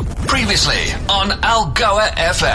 Previously on Algoa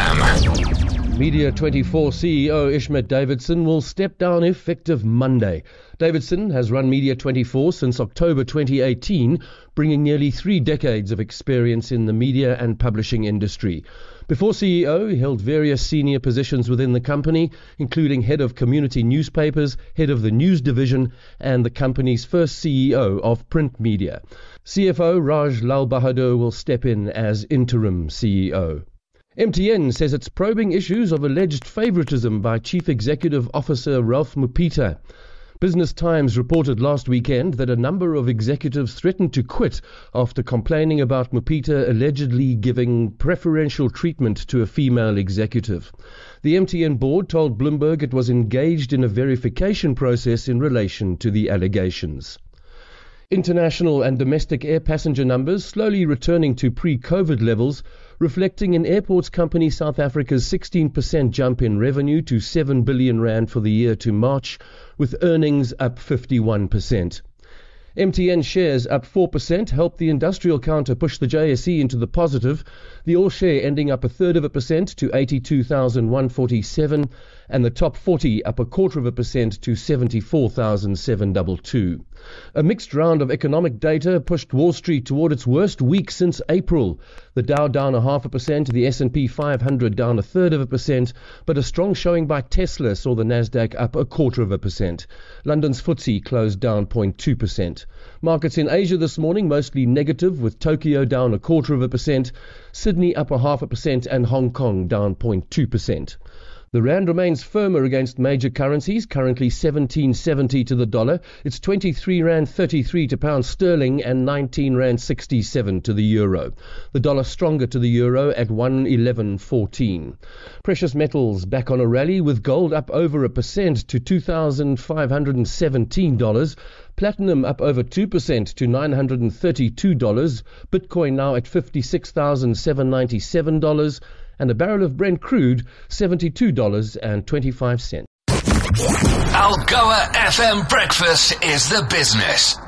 FM. Media24 CEO Ishmet Davidson will step down effective Monday. Davidson has run Media24 since October 2018, bringing nearly 3 decades of experience in the media and publishing industry. Before CEO, he held various senior positions within the company, including head of community newspapers, head of the news division, and the company's first CEO of print media. CFO Raj Lal Bahadur will step in as interim CEO. MTN says it's probing issues of alleged favoritism by Chief Executive Officer Ralph Mupita. Business Times reported last weekend that a number of executives threatened to quit after complaining about Mupita allegedly giving preferential treatment to a female executive. The MTN board told Bloomberg it was engaged in a verification process in relation to the allegations. International and domestic air passenger numbers slowly returning to pre-COVID levels, reflecting in Airports Company South Africa's 16% jump in revenue to 7 billion rand for the year to March, with earnings up 51%. MTN shares up 4% helped the industrial counter push the JSE into the positive, the All Share ending up 0.33% to 82,147, and the top 40 up 0.25% to 74,722. A mixed round of economic data pushed Wall Street toward its worst week since April. The Dow down 0.5%, the S&P 500 down 0.33%, but a strong showing by Tesla saw the Nasdaq up 0.25%. London's FTSE closed down 0.2%. Markets in Asia this morning mostly negative, with Tokyo down 0.25%, Sydney up 0.5%, and Hong Kong down 0.2%. The rand remains firmer against major currencies, currently 17.70 to the dollar. It's 23 rand 33 to pound sterling and 19 rand 67 to the euro. The dollar stronger to the euro at 111.14. Precious metals back on a rally, with gold up over 1% to $2,517. Platinum up over 2% to $932. Bitcoin now at $56,797. And a barrel of Brent crude, $72.25. Algoa FM Breakfast is the business.